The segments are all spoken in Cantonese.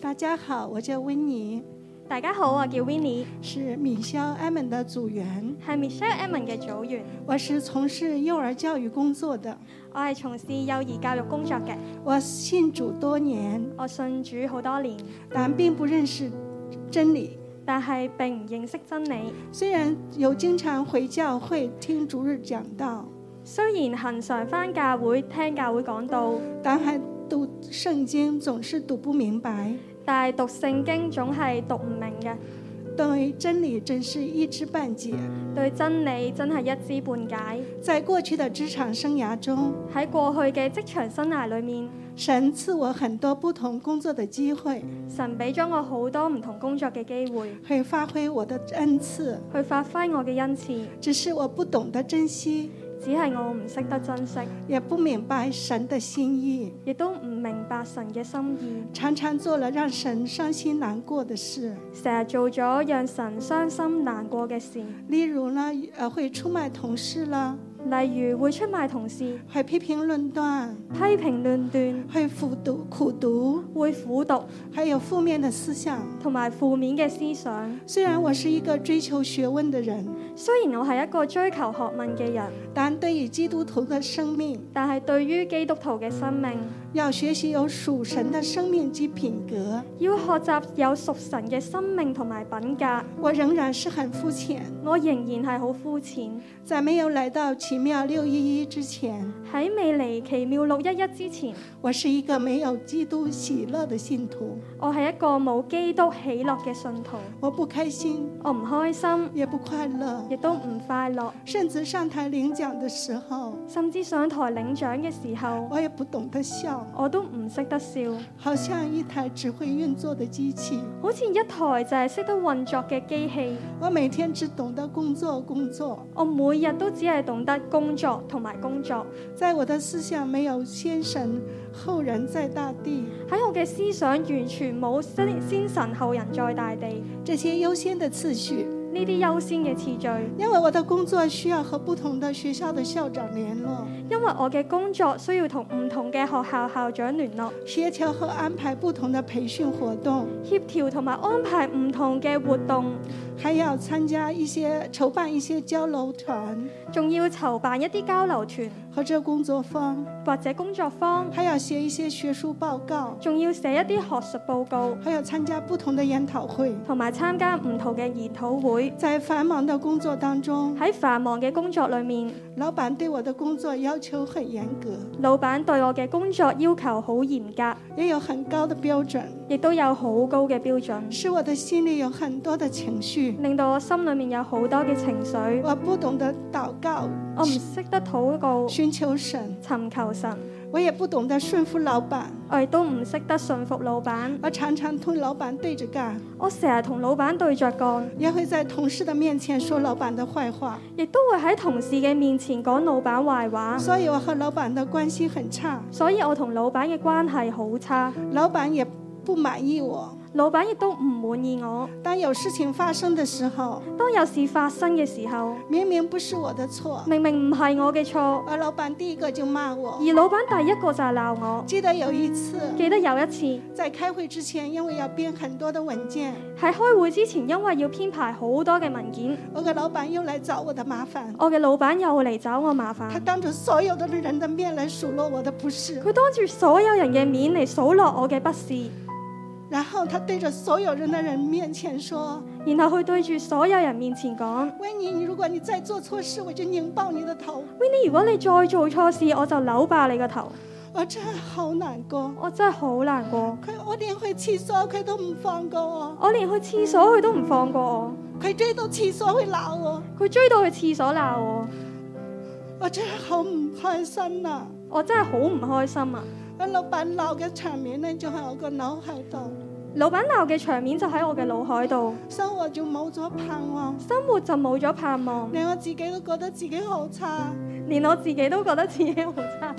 大家好，我叫温妮， 大家好，我叫 Winnie， 是米肖艾文的組員， 係 Michelle Edmond 嘅組員。 我是從事幼兒教育工作的， 我係從事幼兒教育工作嘅。 我信主多年， 我信主好多年， 但並不認識真理。 但係並唔認識真理。 雖然有經常回教會聽主日講道， 雖然恆常返教會聽教會講道， 但係讀聖經總是讀不明白， 但係讀聖經總係讀唔明嘅。 對真理真是一知半解， 對真理真係一知半解。 在過去的職場生涯中， 喺過去嘅職場生涯裏面， 神賜我很多不同工作的機會， 神俾咗我好多唔同工作嘅機會， 去發揮我的恩賜， 去發揮我嘅恩賜。 只是我不懂得珍惜， 只係我唔識得珍惜， 也不明白神的心意， 亦都唔明白神嘅心意， 常常做了讓神傷心難過的事。 成日做咗讓神傷心難過嘅事， 例如呢，會出賣同事啦， 例如會出賣同事， 會批評論斷， 批評論斷， 會苦讀， 會苦讀， 還有負面的思想。 同埋負面嘅思想。 雖然我是一個追求學問的人， 雖然我係一個追求學問嘅人， 但對於基督徒的生命， 但係對於基督徒嘅生命， 要學習有屬神的生命及品格， 要學習有屬神嘅生命同埋品格。 我仍然是很膚淺， 我仍然係好膚淺。 在沒有來到奇妙611之前， 喺未嚟奇妙611之前， 我是一個沒有基督喜樂的信徒。 我係一個冇基督喜樂嘅信徒。 我不開心， 我唔開心， 也不快樂， 亦都唔快樂。 甚至上台領獎的時候， 甚至上台領獎嘅時候， 我也不懂得笑， 我都唔識得笑， 好像一台只會運作的機器。 好似一台就係識得運作嘅機器。 我每天只懂得工作， 我每日都只係懂得工作同埋工作。 在我的思想沒有先神後人在大地， 喺我嘅思想完全冇先神後人在大地這些優先的次序。 呢啲優先嘅次序， 因為我的工作需要和不同的學校的校長聯絡， 因為我嘅工作需要同唔同嘅學校校長聯絡， 協調和安排不同的培訓活動， 協調同埋安排唔同嘅活動， 還要參加籌辦一些交流團， 仲要籌辦一啲交流團或者工作坊， 或者工作坊， 還要寫一些學術報告， 仲要寫一啲學術報告， 還要參加不同的研討會， 同埋參加唔同嘅研討會。 在繁忙的工作當中， 喺繁忙嘅工作裏面， 老闆對我的工作要求很嚴格， 老闆對我嘅工作要求好嚴格， 也有很高的標準， 亦都有好高嘅標準， 使我的心裡有很多的情緒， 令到我心裏面有好多嘅情緒。 我不懂得禱告， 我唔識得禱告， 尋求神， 尋求神。 我也不懂得順服老闆， 我亦都唔識得順服老闆。 我常常同老闆對着幹， 我成日同老闆對着幹， 也會在同事的面前說老闆的壞話， 亦都會喺同事嘅面前講老闆壞話。 所以我和老闆的關係很差， 所以我同老闆嘅關係好差， 老闆也不滿意我， 老闆亦都唔滿意我。 當有事情發生的時候， 當有事發生嘅時候， 明明不是我的錯， 明明唔係我嘅錯， 而老闆第一個就罵我， 而老闆第一個就係鬧我。 記得有一次在開會之前，因為要編很多的文件， 喺開會之前因為要編排好多嘅文件， 我嘅老闆又來找我的麻煩， 我嘅老闆又嚟找我麻煩， 他當着所有的人的面來數落我的不是， 佢當住所有人嘅面嚟數落我嘅不是， 然後他對着所有人的人面前說， 然後佢對住所有人面前講 ，Winnie，如果你再做錯事，我就擰爆你的頭。 Winnie，如果你再做錯事，我就扭爆你個頭。 我真係好難過， 我真係好難過。 我連去廁所佢都唔放過我， 我連去廁所佢都唔放過我。 佢追到廁所去鬧我， 佢追到去廁所鬧我。 我真係好唔開心啊！ 我真係好唔開心啊！ 老闆鬧嘅場面呢，就喺我個腦海度。 老闆鬧嘅場面就喺我嘅腦海度， 生活就冇咗盼望， 生活就冇咗盼望， 連我自己都覺得自己好差， 連我自己都覺得自己好差。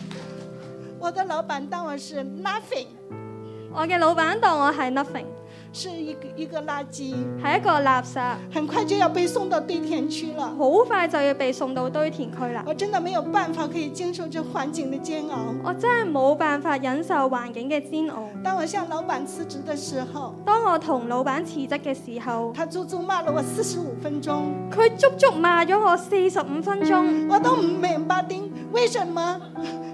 我的老闆當我是 nothing， 我嘅老闆當我係 nothing， 是一個垃圾， 係一個垃圾， 很快就要被送到堆填區了。 好快就要被送到堆填區啦。 我真的沒有辦法可以經受這環境的煎熬。 我真係冇辦法忍受環境嘅煎熬。 當我向老闆辭職的時候， 當我同老闆辭職嘅時候， 他足足罵了我45分鐘。 佢足足罵咗我45分鐘。 我都唔明白為什麼。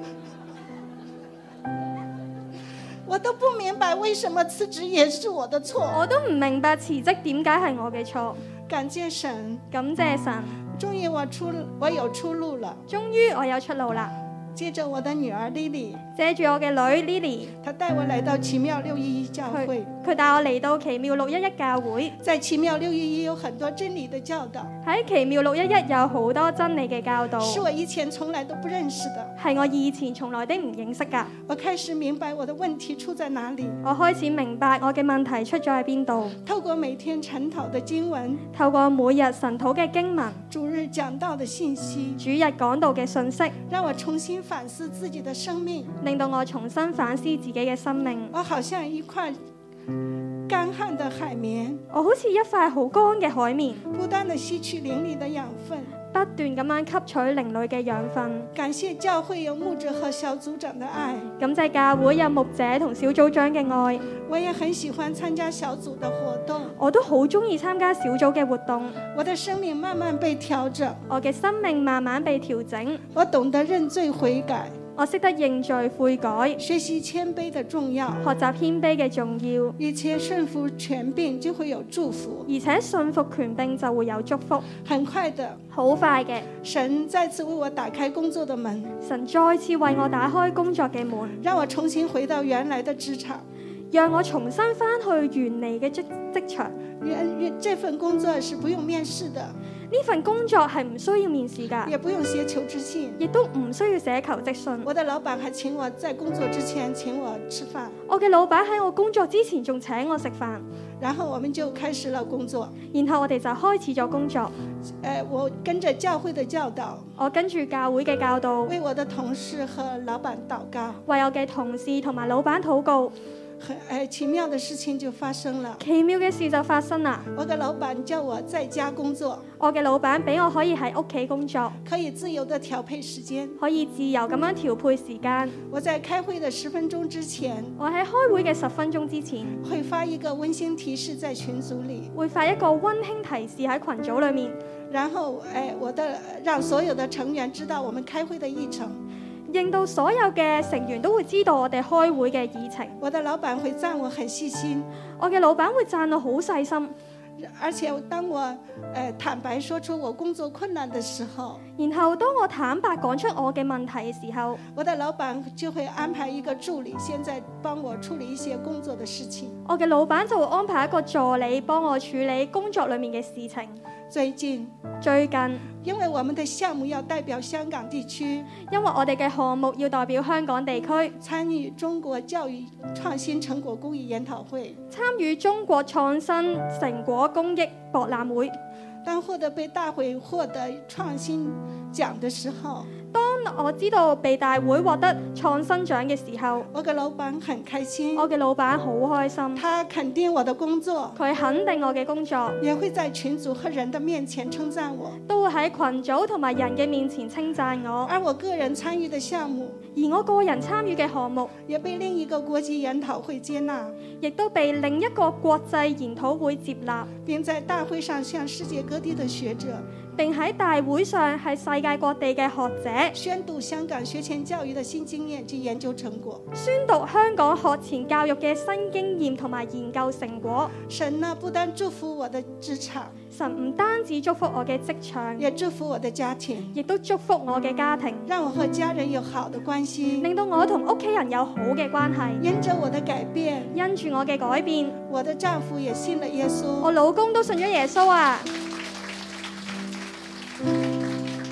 我都不明白為什麼辭職也是我的錯。 我都唔明白辭職點解係我嘅錯。 感謝神， 感謝神， 終於我有出路了。 終於我有出路啦。 接着我的女兒 Lily， 借住我嘅女 Lily， 她帶我來到奇妙611教會。 佢帶我嚟到奇妙611教會。 在奇妙611有很多真理的教導。 喺奇妙611有好多真理嘅教導。 是我以前從來都不認識的。 係我以前從來都唔認識㗎。 我開始明白我的問題出在哪裡。 我開始明白我嘅問題出咗喺邊度。 透過每天晨禱的經文， 透過每日晨禱嘅經文， 主日講道的信息， 主日講道嘅信息， 讓我重新反思自己的生命， 令到我重新反思自己嘅生命。 我好像一塊乾旱的海綿， 我好似一塊好乾嘅海綿， 不斷地吸取靈裡的養分， 不斷咁樣吸取靈裡嘅養分。 感謝教會有牧者和小組長的愛， 感謝教會有牧者同小組長嘅愛。 我也很喜歡參加小組的活動， 我都好中意參加小組嘅活動。 我的生命慢慢被調整， 我嘅生命慢慢被調整。 我懂得認罪悔改， 我識得認罪悔改， 學習謙卑的重要， 學習謙卑嘅重要， 而且順服權柄就會有祝福， 而且順服權柄就會有祝福。 很快的， 好快嘅， 神再次為我打開工作的門， 神再次為我打開工作嘅門， 讓我重新回到原來的職場， 讓我重新返去原嚟嘅職場。 這份工作是不用面試的， 呢份工作係唔需要面試㗎， 也不用寫求職信， 亦都唔需要寫求職信。 我的老闆還請我在工作之前請我吃飯， 我嘅老闆喺我工作之前仲請我食飯， 然後我們就開始了工作， 然後我哋就開始咗工作。 我跟着教會的教導， 我跟住教會嘅教導， 為我的同事和老闆禱告， 為我嘅同事同埋老闆禱告。 奇妙的事情就發生了， 奇妙嘅事就發生啦。 我嘅老闆叫我在家工作， 我嘅老闆俾我可以喺屋企工作， 可以自由地調配時間， 可以自由咁樣調配時間。 我在開會的10分鐘之前， 我喺開會嘅10分鐘之前， 會發一個溫馨提示在群組裡， 會發一個溫馨提示喺群組裡面， 然後讓所有的成員知道我們開會的議程， 令到所有嘅成員都會知道我哋開會嘅議程。 我的老闆會讚我很細心， 我嘅老闆會讚我好細心， 而且當我坦白說出我工作困難的時候， 然後當我坦白講出我嘅問題嘅時候， 我的老闆就會安排一個助理，現在幫我處理一些工作的事情。 我嘅老闆就會安排一個助理幫我處理工作裡面嘅事情。最近， 因為我們的項目要代表香港地區， 因為我哋嘅項目要代表香港地區， 參與中國教育創新成果公益研討會， 參與中國創新成果公益博覽會。 當被大會獲得創新獎的時候， 當我知道被大會獲得創新獎嘅時候， 我嘅老闆很開心， 我嘅老闆好開心， 他肯定我的工作， 佢肯定我嘅工作， 也會在群組和人的面前稱讚我， 都會喺群組同埋人嘅面前稱讚我。 而我個人參與的項目， 而我個人參與嘅項目， 也被另一個國際研討會接納， 亦都被另一個國際研討會接納， 並在大會上向世界各地的學者， 並喺大會上係世界各地嘅學者宣讀香港學前教育的新經驗及研究成果， 宣讀香港學前教育嘅新經驗同埋研究成果。 神呢，不單祝福我的職場， 神唔單止祝福我嘅職場， 也祝福我的家庭， 亦都祝福我嘅家庭， 讓我和家人有好的關係， 令到我同屋企人有好嘅關係。 因着我的改變， 因住我嘅改變， 我的丈夫也信了耶穌， 我老公都信咗耶穌啊！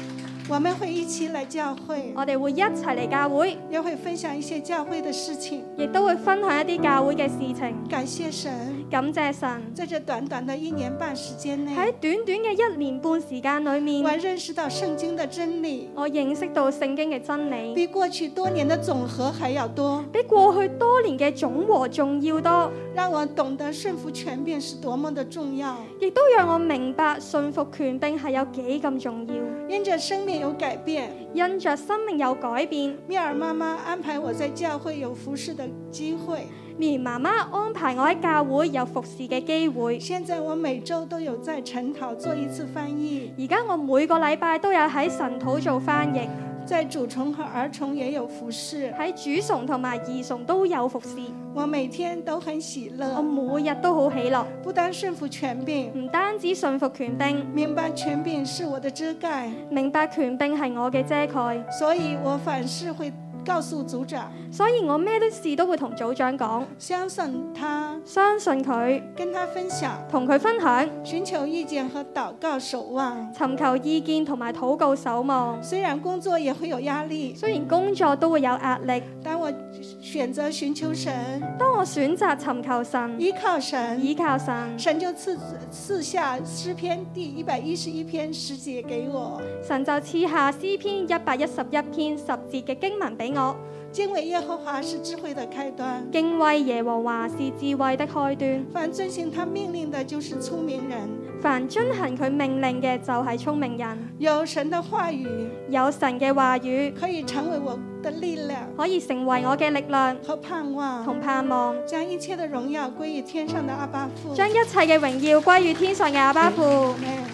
我們會一起來教會， 我哋會一齊嚟教會， 也會分享一些教會的事情， 亦都會分享一啲教會嘅事情。 感謝神， 感謝神， 在這短短的1年半時間內， 喺短短嘅1年半時間裏面， 我認識到聖經的真理， 我認識到聖經嘅真理， 比過去多年的總和還要多， 比過去多年嘅總和仲要多， 讓我懂得順服權柄是多麼的重要， 亦都讓我明白順服權柄係有幾咁重要。 因着生命有改變， 因着生命有改變， 米爾媽媽安排我在教會有服侍的機會， 米兒媽媽安排我喺教會有服侍嘅機會。 現在我每周都有在晨禱做一次翻譯， 而家我每個禮拜都有喺晨禱做翻譯， 在主崇和兒崇也有服侍， 喺主崇同埋兒崇都有服侍。 我每天都很喜樂， 我每日都好喜樂。 不單順服權柄， 唔單止順服權柄， 明白權柄是我的遮蓋， 明白權柄係我嘅遮蓋， 所以我凡事會告訴組長， 所以我咩事都會同組長講， 相信他， 相信佢， 跟他分享， 同佢分享， 尋求意見和禱告守望， 尋求意見同埋禱告守望。 雖然工作也會有壓力， 雖然工作都會有壓力， 但我選擇尋求神， 當我選擇尋求神， 依靠神， 依靠神， 神就賜下詩篇第111篇10節給我， 神就賜下詩篇111篇10節嘅經文俾我。 敬畏耶和華是智慧的開端， 敬畏耶和華是智慧的開端。 凡遵行他命令的，就是聰明人。 凡遵行佢命令嘅，就係聰明人。 有神的話語， 有神嘅話語， 可以成為我的力量， 可以成為我嘅力量和盼望， 同盼望。 將一切的榮耀歸於天上的阿爸父， 將一切嘅榮耀歸於天上嘅阿爸父。